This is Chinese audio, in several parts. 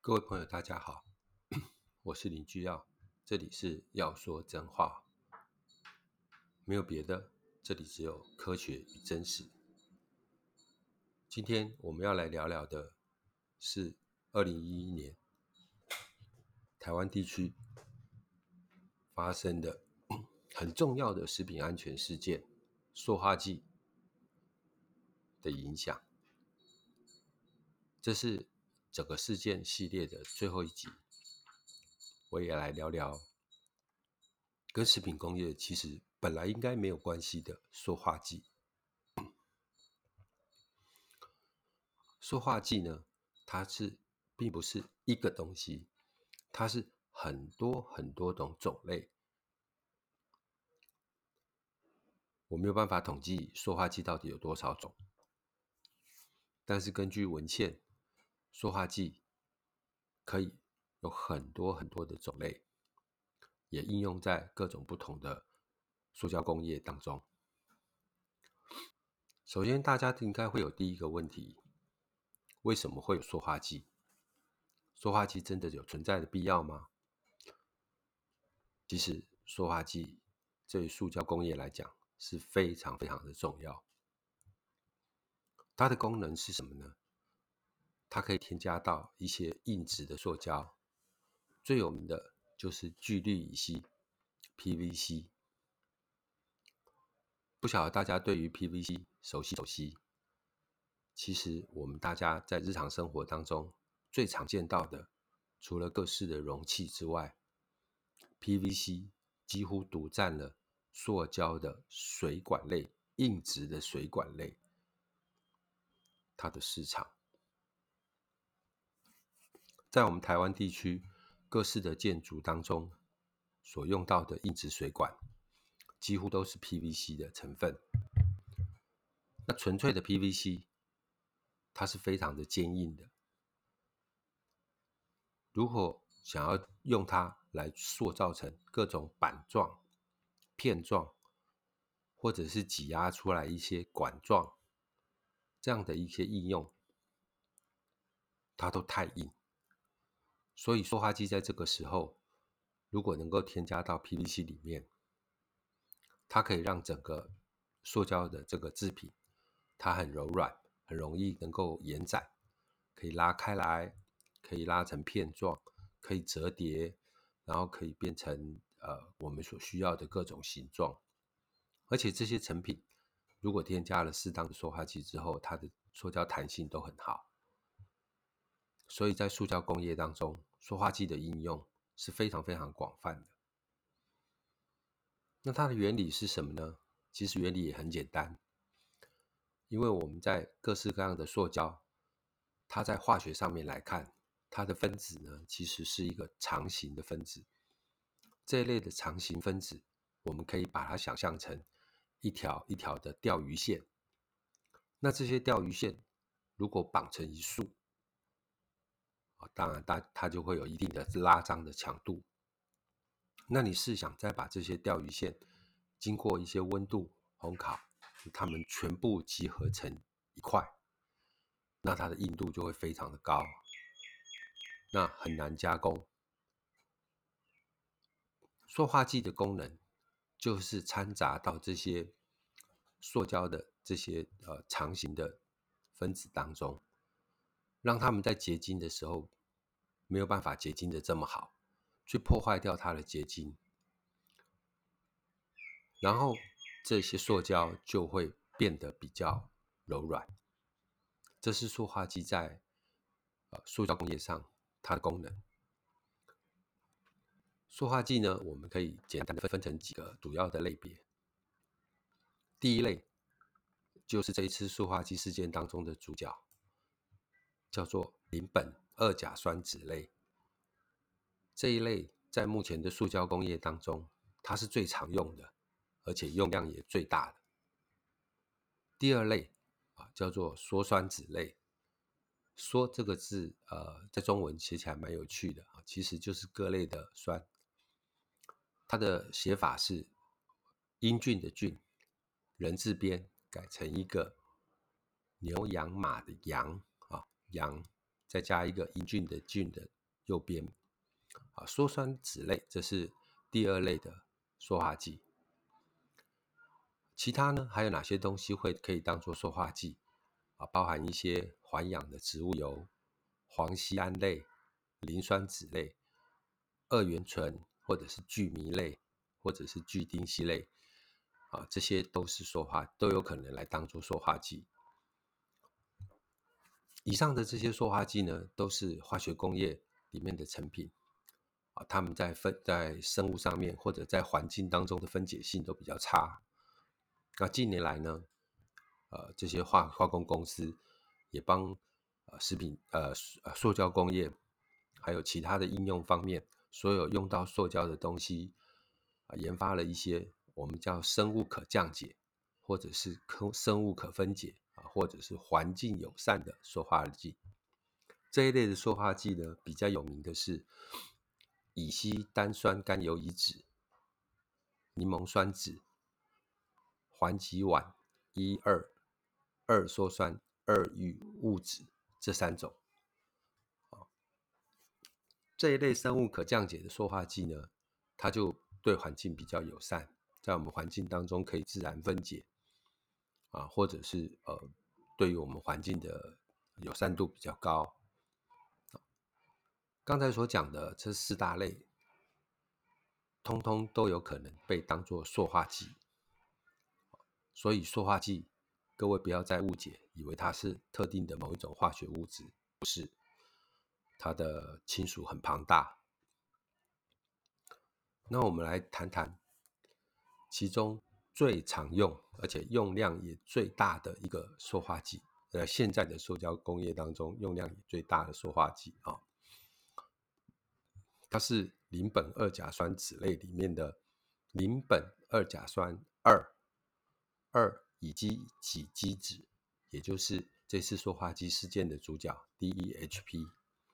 各位朋友，大家好，我是林居耀，这里是要说真话，没有别的，这里只有科学与真实。今天我们要来聊聊的是2011年台湾地区发生的很重要的食品安全事件——塑化剂的影响。这是整个事件系列的最后一集，我也来聊聊跟食品工业其实本来应该没有关系的塑化剂。塑化剂呢，它并不是一个东西，它是很多种种类。我没有办法统计塑化剂到底有多少种，但是根据文献，塑化剂可以有很多的种类，也应用在各种不同的塑胶工业当中。首先，大家应该会有第一个问题：为什么会有塑化剂？塑化剂真的有存在的必要吗？其实，塑化剂对于塑胶工业来讲是非常的重要。它的功能是什么呢？它可以添加到一些硬质的塑胶，最有名的就是聚氯乙烯 （PVC）。不晓得大家对于 PVC 熟悉？其实我们大家在日常生活当中最常见到的，除了各式的容器之外， PVC 几乎独占了塑胶的水管类、硬质的水管类它的市场。在我们台湾地区各式的建筑当中所用到的硬质水管，几乎都是 PVC 的成分。那纯粹的 PVC 它是非常的坚硬的，如果想要用它来塑造成各种板状、片状，或者是挤压出来一些管状这样的一些应用，它都太硬。所以塑化剂在这个时候如果能够添加到 PVC 里面，它可以让整个塑胶的这个制品它很柔软，很容易能够延展，可以拉开来，可以拉成片状，可以折叠，然后可以变成我们所需要的各种形状。而且这些成品如果添加了适当的塑化剂之后，它的塑胶弹性都很好。所以在塑胶工业当中，塑化剂的应用是非常广泛的。那它的原理是什么呢？其实原理也很简单，因为我们在各式各样的塑胶，它在化学上面来看，它的分子呢其实是一个长形的分子。这一类的长形分子，我们可以把它想象成一条一条的钓鱼线。那这些钓鱼线如果绑成一束，当然它就会有一定的拉张的强度。那你试想再把这些钓鱼线经过一些温度烘烤，它们全部集合成一块，那它的硬度就会非常的高，那很难加工。塑化剂的功能就是掺杂到这些塑胶的这些长形的分子当中，让它们在结晶的时候没有办法结晶的这么好，去破坏掉它的结晶，然后这些塑胶就会变得比较柔软。这是塑化剂在塑胶工业上它的功能。塑化剂呢，我们可以简单的分成几个主要的类别。第一类就是这一次塑化剂事件当中的主角，叫做邻苯二甲酸酯类。这一类在目前的塑胶工业当中，它是最常用的，而且用量也最大的。第二类叫做羧酸酯类。羧这个字在中文写起来蛮有趣的，其实就是各类的酸。它的写法是英俊的俊，人字边改成一个牛羊马的羊，羊再加一个英俊的俊的右边。羧酸酯类这是第二类的塑化剂。其他呢还有哪些东西可以当作塑化剂？包含一些环氧的植物油、磺酰胺类、磷酸酯类、二元醇或者是聚醚类或者是聚丁烯类这些都是都有可能来当作塑化剂。以上的这些塑化剂呢，都是化学工业里面的成品它们在生物上面或者在环境当中的分解性都比较差。那近年来呢，这些化工公司也帮塑胶工业还有其他的应用方面，所有用到塑胶的东西研发了一些我们叫生物可降解，或者是生物可分解或者是环境友善的塑化剂。这一类的塑化剂呢，比较有名的是乙烯单酸甘油乙酯、柠檬酸酯、环己烷2羧酸2氯物酯这3种。这一类生物可降解的塑化剂呢，它就对环境比较友善，在我们环境当中可以自然分解或者是对于我们环境的友善度比较高。刚才所讲的这4大类，通通都有可能被当作塑化剂。所以塑化剂，各位不要再误解，以为它是特定的某一种化学物质，不是，它的亲属很庞大。那我们来谈谈其中最常用而且用量也最大的一个塑化剂，现在的塑胶工业当中用量也最大的塑化剂它是邻苯二甲酸酯类里面的邻苯二甲酸2乙基己基酯，也就是这次塑化剂事件的主角 DEHP。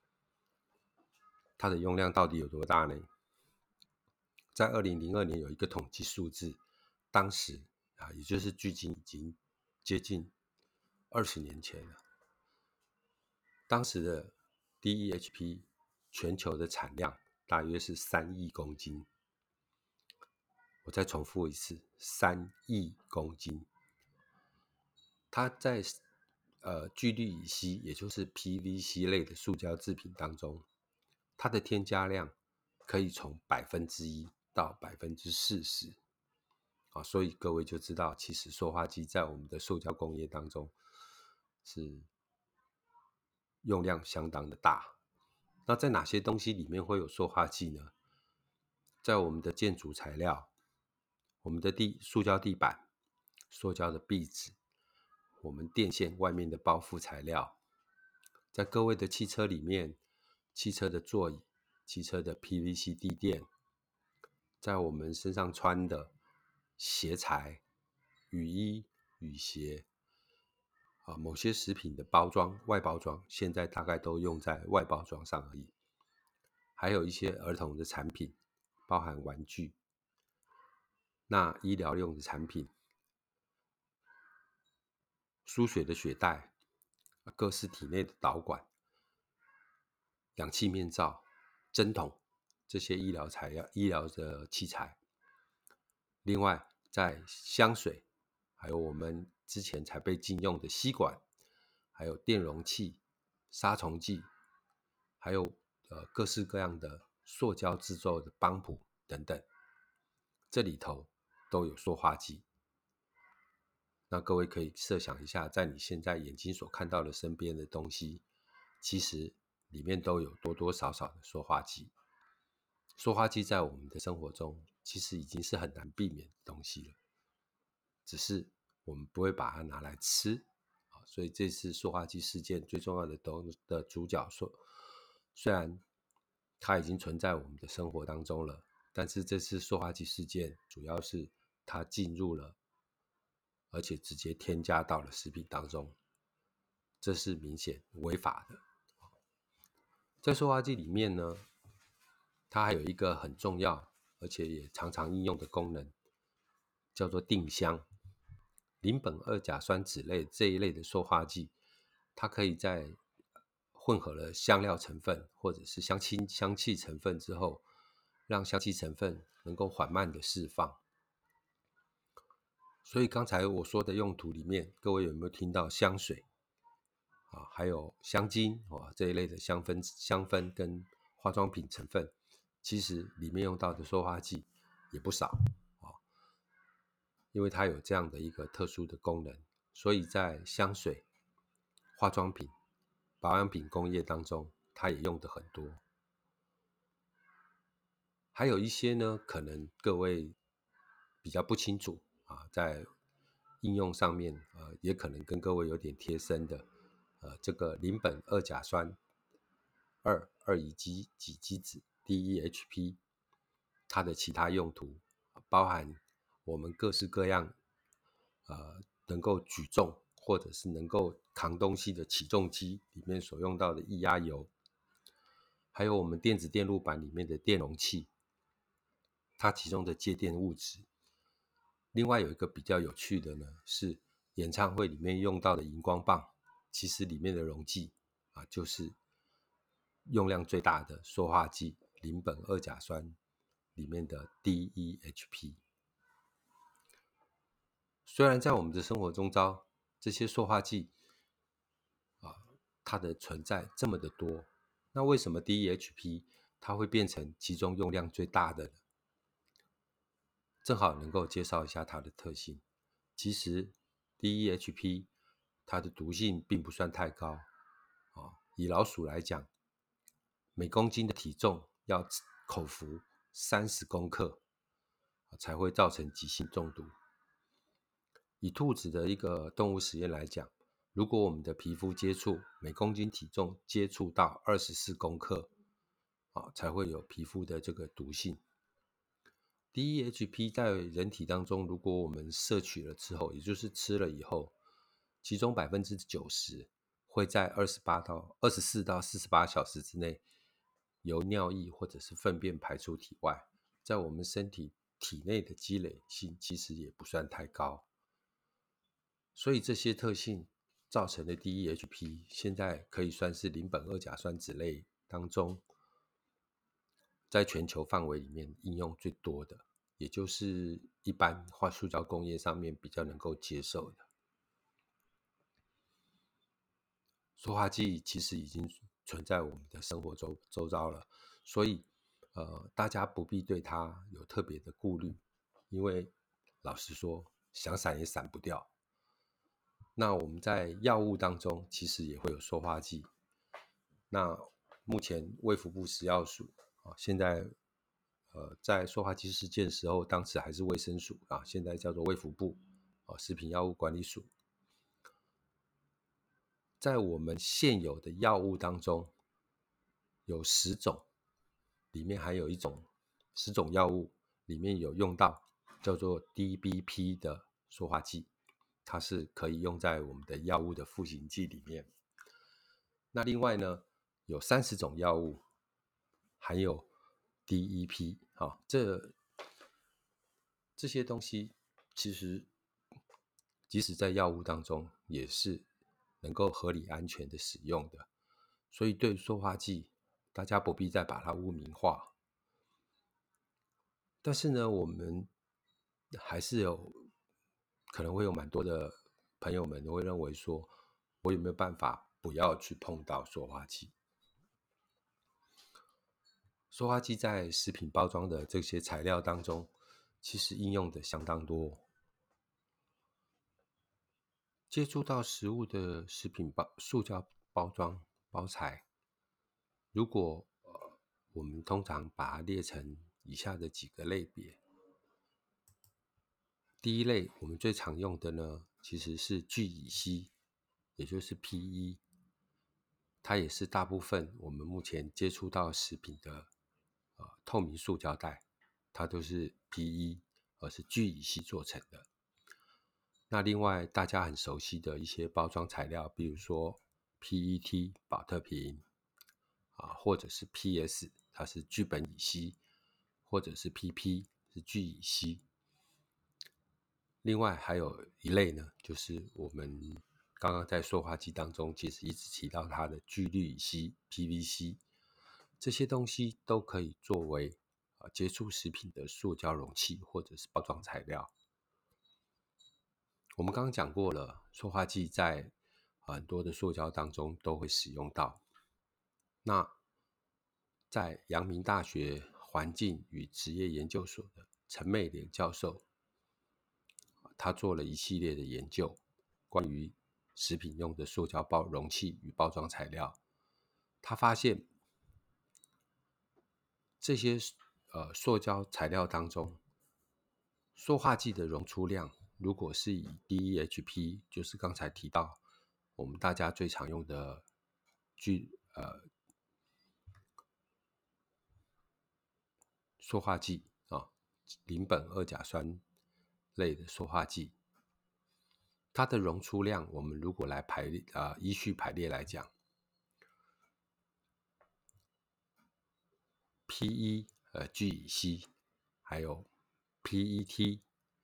它的用量到底有多大呢？在2002年有一个统计数字，当时也就是距今已经接近20年前了，当时的 DEHP 全球的产量大约是3亿公斤。我再重复一次，3亿公斤。它在聚氯乙烯，也就是 PVC 类的塑胶制品当中，它的添加量可以从1%到40%所以各位就知道，其实塑化剂在我们的塑胶工业当中是用量相当的大。那在哪些东西里面会有塑化剂呢？在我们的建筑材料、我们的塑胶地板、塑胶的壁纸、我们电线外面的包覆材料，在各位的汽车里面，汽车的座椅、汽车的 PVC 地垫，在我们身上穿的鞋材、雨衣、雨鞋某些食品的包装、外包装，现在大概都用在外包装上而已。还有一些儿童的产品，包含玩具，那医疗用的产品，输血的血袋，各式体内的导管、氧气面罩、针筒，这些医疗的器材。另外在香水，还有我们之前才被禁用的吸管，还有电容器、杀虫剂，还有各式各样的塑胶制作的帮浦等等，这里头都有塑化剂。那各位可以设想一下，在你现在眼睛所看到的身边的东西，其实里面都有多多少少的塑化剂。塑化剂在我们的生活中其实已经是很难避免的东西了，只是我们不会把它拿来吃所以这次塑化剂事件最重要的主角虽然它已经存在我们的生活当中了，但是这次塑化剂事件主要是它进入了，而且直接添加到了食品当中，这是明显违法的。在塑化剂里面呢，它还有一个很重要而且也常常应用的功能，叫做定香。邻苯二甲酸酯类这一类的塑化剂，它可以在混合了香料成分或者是香气成分之后，让香气成分能够缓慢的释放。所以刚才我说的用途里面，各位有没有听到香水还有香精这一类的香氛跟化妆品成分，其实里面用到的塑化剂也不少因为它有这样的一个特殊的功能，所以在香水、化妆品、保养品工业当中，它也用的很多。还有一些呢，可能各位比较不清楚在应用上面也可能跟各位有点贴身的这个邻苯二甲酸二乙基基酯 DEHP， 它的其他用途包含我们各式各样能够举重或者是能够扛东西的起重机里面所用到的液压油，还有我们电子电路板里面的电容器，它其中的介电物质。另外有一个比较有趣的呢，是演唱会里面用到的荧光棒，其实里面的溶剂就是用量最大的塑化剂邻苯二甲酸里面的 DEHP。 虽然在我们的生活中遭这些塑化剂它的存在这么的多，那为什么 DEHP 它会变成其中用量最大的呢？正好能够介绍一下它的特性。其实 DEHP 它的毒性并不算太高以老鼠来讲，每公斤的体重要口服30公克才会造成急性中毒。以兔子的一个动物实验来讲，如果我们的皮肤接触每公斤体重接触到24公克才会有皮肤的这个毒性。DEHP 在人体当中，如果我们摄取了之后，也就是吃了以后，其中 90% 会在24到48小时之内由尿液或者是粪便排出体外，在我们身体体内的积累性其实也不算太高。所以这些特性造成的 DEHP 现在可以算是邻苯二甲酸酯类当中在全球范围里面应用最多的，也就是一般塑胶工业上面比较能够接受的。塑化剂其实已经存在我们的生活周遭了，所以大家不必对它有特别的顾虑，因为老实说想闪也闪不掉。那我们在药物当中其实也会有塑化剂，那目前卫福部食药署现在在塑化剂事件的时候，当时还是卫生署现在叫做卫福部食品药物管理署。在我们现有的药物当中，有10种，里面还有一种10种药物里面有用到叫做 DBP 的塑化剂，它是可以用在我们的药物的赋形剂里面。那另外呢，有30种药物含有 DEP 这些东西其实即使在药物当中也是能够合理安全的使用的，所以对塑化剂大家不必再把它污名化。但是呢，我们还是可能会有蛮多的朋友们会认为说，我有没有办法不要去碰到塑化剂？塑化剂在食品包装的这些材料当中，其实应用的相当多。接触到食物的食品塑胶包装包材，如果我们通常把它列成以下的几个类别。第一类我们最常用的呢，其实是聚乙烯，也就是 PE， 它也是大部分我们目前接触到食品的透明塑胶袋，它都是 PE， 而是聚乙烯做成的。那另外大家很熟悉的一些包装材料，比如说 PET 保特瓶或者是 PS 它是聚苯乙烯，或者是 PP 是聚乙烯。另外还有一类呢，就是我们刚刚在塑化剂当中，其实一直提到它的聚氯乙烯 （PVC），这些东西都可以作为接触食品的塑胶容器或者是包装材料。我们刚刚讲过了，塑化剂在很多的塑胶当中都会使用到。那在阳明大学环境与职业研究所的陈美莲教授，他做了一系列的研究，关于食品用的塑胶容器与包装材料。他发现这些塑胶材料当中，塑化剂的溶出量，如果是以 DEHP， 就是刚才提到我们大家最常用的塑化剂邻苯二甲酸类的塑化剂，它的溶出量，我们如果来依序排列来讲，PE 聚乙烯还有 PET，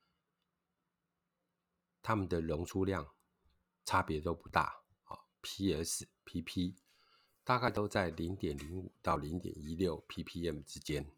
它们的溶出量差别都不大，PS、PP 大概都在 0.05 到 0.16 ppm 之间。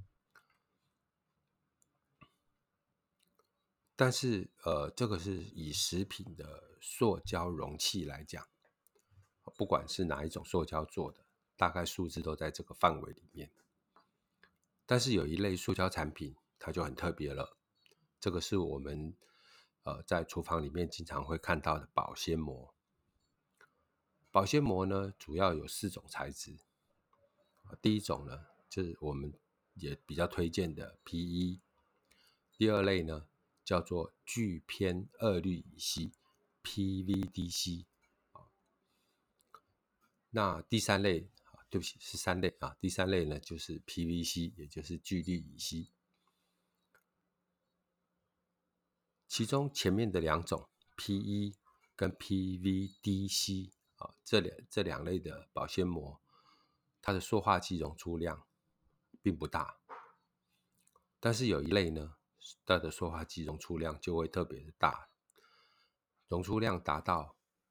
但是这个是以食品的塑胶容器来讲，不管是哪一种塑胶做的，大概数字都在这个范围里面。但是有一类塑胶产品，它就很特别了，这个是我们在厨房里面经常会看到的保鲜膜。保鲜膜呢，主要有4种材质。第一种呢，就是我们也比较推荐的 PE。第二类呢，叫做聚偏二氯乙烯 PVDC。那第三类，对不起，是3类啊。第3类呢，就是 PVC， 也就是聚氯乙烯。其中前面的2种 PE 跟 PVDC 这两类的保鲜膜，它的塑化剂溶出量并不大，但是有一类呢，它的塑化剂溶出量就会特别的大，溶出量达到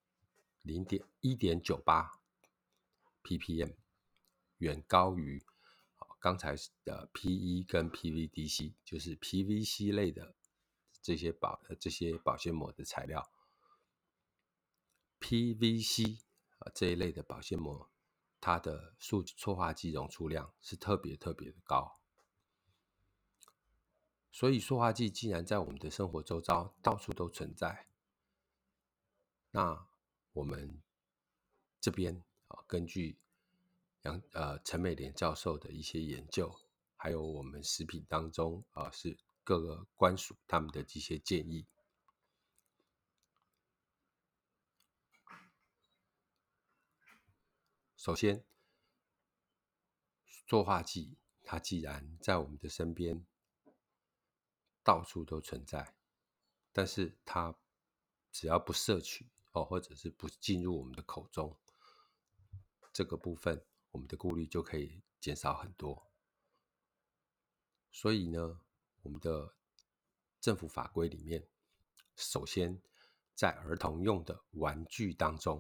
1.98 ppm， 远高于刚才的 PE 跟 PVDC， 就是 PVC 类的这些保鲜膜的材料。PVC 这一类的保鲜膜，它的塑化剂溶出量是特别的高。所以塑化剂既然在我们的生活周遭到处都存在，那我们这边根据陈美莲教授的一些研究，还有我们食品当中是各个官署他们的这些建议。首先，塑化剂它既然在我们的身边到处都存在，但是它只要不摄取或者是不进入我们的口中，这个部分我们的顾虑就可以减少很多。所以呢，我们的政府法规里面，首先在儿童用的玩具当中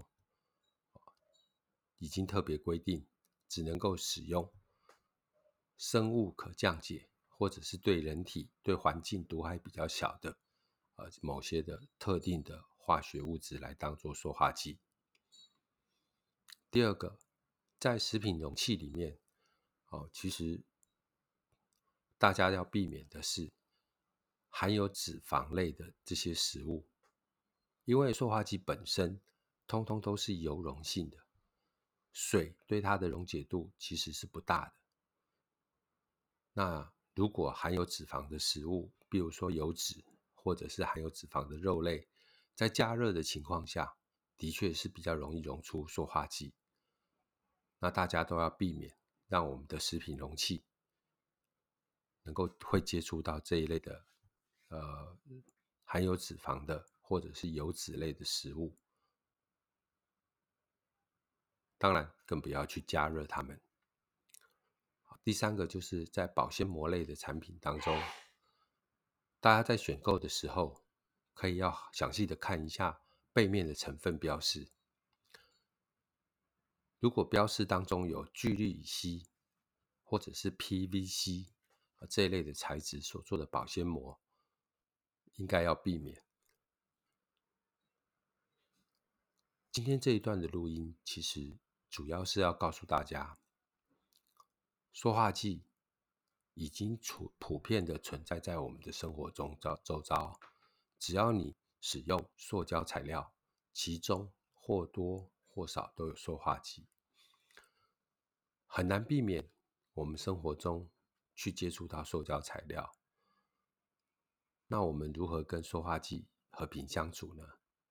已经特别规定，只能够使用生物可降解或者是对人体对环境毒害比较小的某些的特定的化学物质来当做塑化剂。第二个，在食品容器里面其实大家要避免的是含有脂肪类的这些食物，因为塑化剂本身通通都是油溶性的，水对它的溶解度其实是不大的。那如果含有脂肪的食物，比如说油脂或者是含有脂肪的肉类，在加热的情况下，的确是比较容易溶出塑化剂。那大家都要避免让我们的食品容器能够会接触到这一类的含有脂肪的或者是油脂类的食物，当然更不要去加热它们。第三个就是在保鲜膜类的产品当中，大家在选购的时候可以要详细的看一下背面的成分标示。如果标示当中有聚氯乙烯或者是 PVC 这一类的材质所做的保鲜膜，应该要避免。今天这一段的录音，其实主要是要告诉大家，塑化剂已经普遍的存在在我们的生活中周遭，只要你使用塑胶材料，其中或多或少都有塑化剂，很难避免我们生活中去接触到塑胶材料。那我们如何跟塑化剂和平相处呢？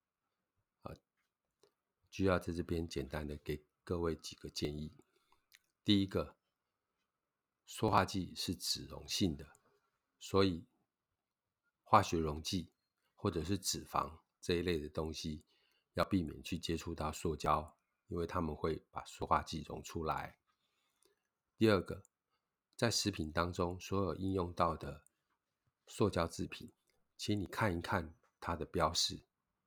就要在这边简单的给各位几个建议。第一个，塑化剂是脂溶性的，所以化学溶剂或者是脂肪这一类的东西要避免去接触到塑胶，因为它们会把塑化剂溶出来。第二个，在食品当中所有应用到的塑胶制品，请你看一看它的标示，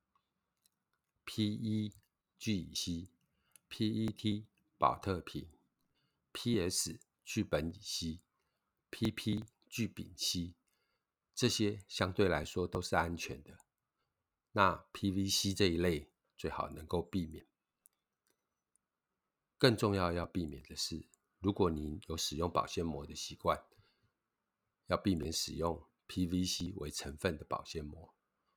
PE 聚乙烯， PET 保特瓶， PS 聚苯乙烯， PP 聚丙烯，这些相对来说都是安全的。那 PVC 这一类最好能够避免。更重要避免的是，如果您有使用保鲜膜的习惯，要避免使用 PVC 为成分的保鲜膜。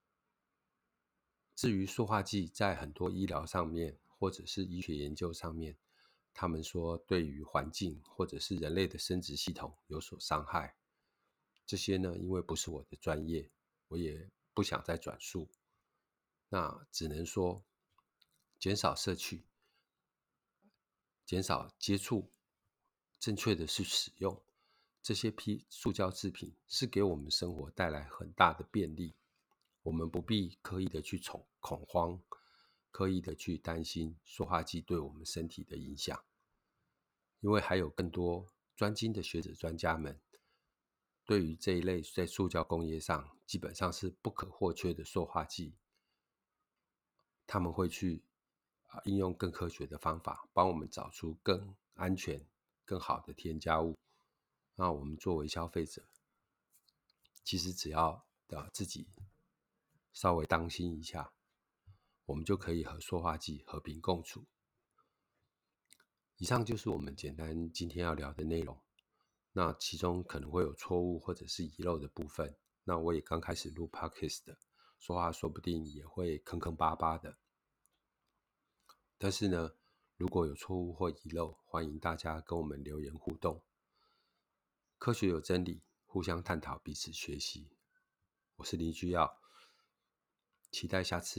至于塑化剂在很多医疗上面或者是医学研究上面，他们说对于环境或者是人类的生殖系统有所伤害，这些呢，因为不是我的专业，我也不想再转述，那只能说减少摄取，减少接触，正确的去使用这些塑胶制品，是给我们生活带来很大的便利。我们不必刻意的去恐慌，刻意的去担心塑化剂对我们身体的影响，因为还有更多专精的学者专家们，对于这一类在塑胶工业上基本上是不可或缺的塑化剂，他们会去应用更科学的方法，帮我们找出更安全、更好的添加物。那我们作为消费者，其实只要自己稍微当心一下，我们就可以和塑化剂和平共处。以上就是我们简单今天要聊的内容。那其中可能会有错误或者是遗漏的部分，那我也刚开始录 Podcast 的，说话说不定也会坑坑巴巴的。但是呢，如果有错误或遗漏，欢迎大家跟我们留言互动。科学有真理，互相探讨，彼此学习。我是林居耀，期待下次